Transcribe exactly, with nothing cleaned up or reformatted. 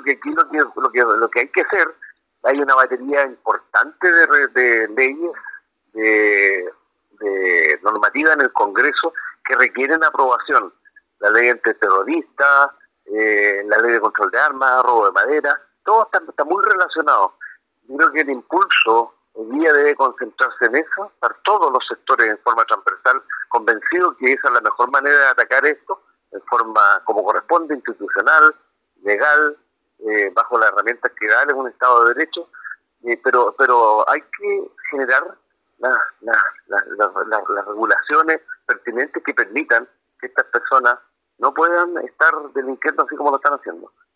que aquí lo que, lo que, lo que hay que hacer, hay una batería importante de, de leyes, de, de normativa en el Congreso que requieren aprobación. La ley antiterrorista, eh, la ley de control de armas, robo de madera, todo está, está muy relacionado. Yo creo que el impulso hoy día debe concentrarse en eso, para todos los sectores en forma transversal, convencido que esa es la mejor manera de atacar esto, en forma como corresponde, institucional, legal, eh, bajo las herramientas que da en un Estado de Derecho, eh, pero pero hay que generar las la, la, la, la, la regulaciones pertinentes que permitan que estas personas no puedan estar delinquiendo así como lo están haciendo.